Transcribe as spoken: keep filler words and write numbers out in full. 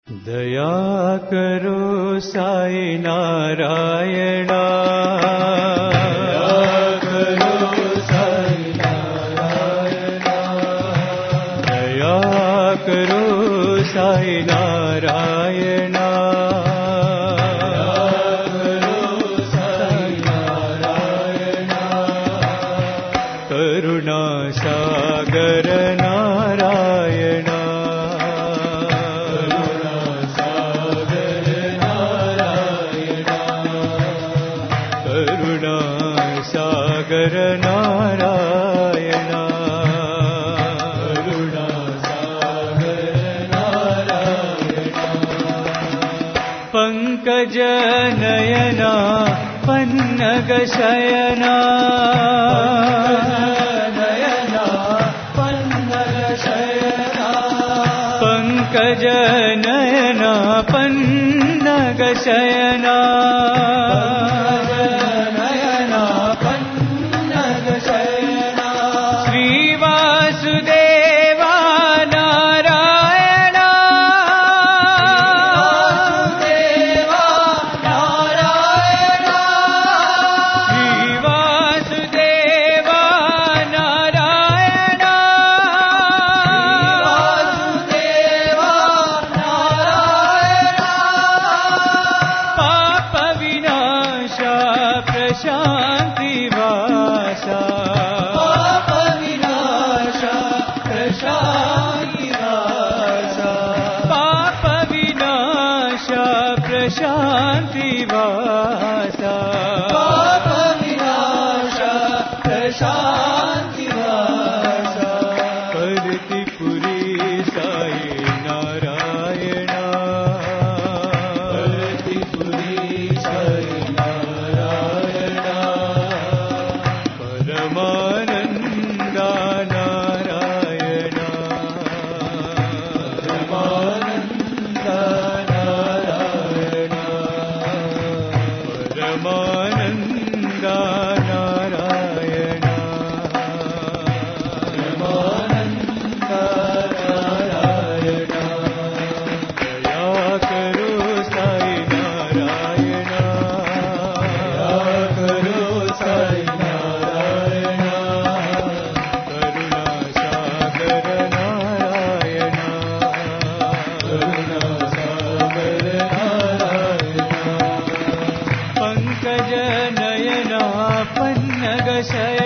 दया करो साई नारायणा, दया करो साई नारायणा, दया करो साई नारायणा, दया करो साई नारायणा, करुणा सागर नारायणा, सागर नारायणा, करुणा सागर नारायणा, पंकज नयना पन्नग शयना, नयना पन्नग शयना, पंकज नयना पन्नग शयना, वासुदेवा नारायणा, वासुदेवा नारायणा, श्री वासुदेवा नारायणा, वासुदेवा नारायणा, पाप विनाशा प्रशांति वासा, पाप विनाशा प्रशांति वासा, पाप विनाशा प्रशांति वासा, परतिपुरी साई नारायणा, परतिपुरी साई नारायणा, परमानंदा नारायणा, परमानंदा नारायणा, परमानंदा नारायणा, दया करो साई नारायणा, दया करो साई नारायणा, करुणा सागर नारायणा, करुणा सागर नारायणा, पंकज नयना पन्नग शयना,